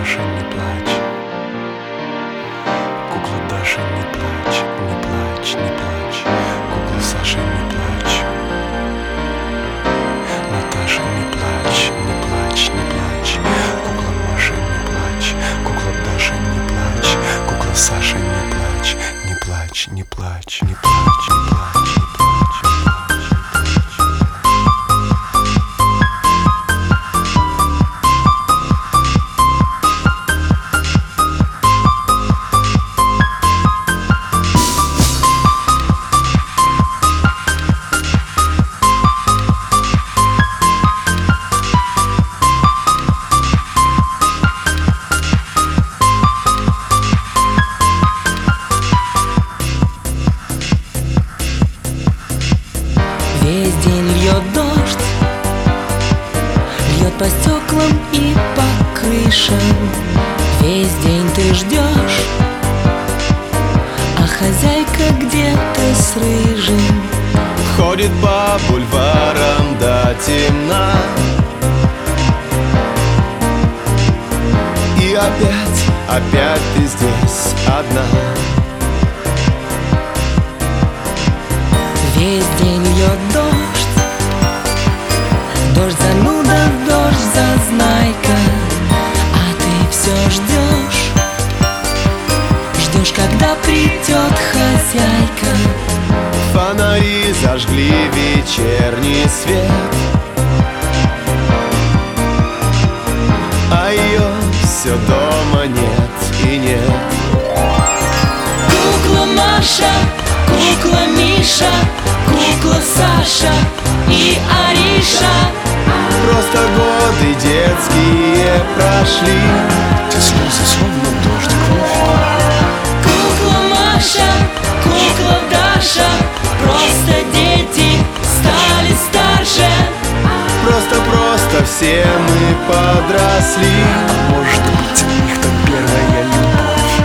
Даша, не плачь. Кукла Даша, не плачь, не плачь, не плачь. Кукла Саша, не плачь. Наташа, не плачь, не плачь, не плачь. Кукла Маша, не плачь. Кукла Даша, не плачь. Кукла Саша, не плачь. Не плачь, не плачь, не плачь, не плачь, не плачь, не плачь. Весь день льет дождь, льет по стеклам и по крышам. Весь день ты ждешь, а хозяйка где-то с рыжим ходит по бульварам до темна. И опять ты здесь одна. Весь день льет дождь, дождь зануда, дождь зазнайка. А ты все ждешь, ждешь, когда придет хозяйка. Фонари зажгли вечерний свет, а ее все дома нет и нет. Кукла Маша, кукла Миша, кукла Саша и Ариша. Просто годы детские прошли. Те слезы, словно дождик, кровь. Кукла Маша, кукла Даша, просто дети стали старше. Просто все мы подросли. Может быть, у них там первая любовь.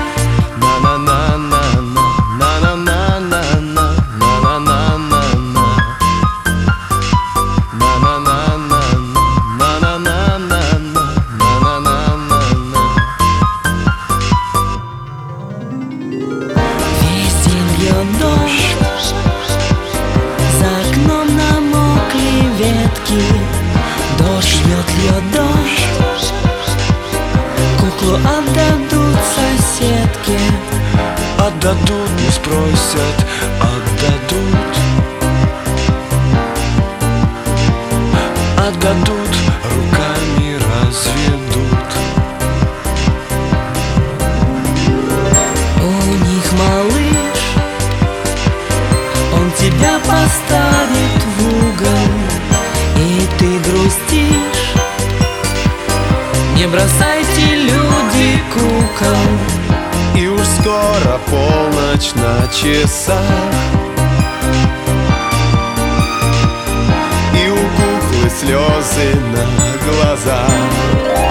Весь день льет дождь, за окном намокли ветки. Дождь льет дождь, куклу отдадут соседке. Отдадут, не спросят, отдадут. Отдадут, руками разведут. У них малыш, он тебя поставит в угол, и ты грустишь. Не бросайте, люди, кукол. И уж скоро полночь на часах, и у куклы слезы на глазах.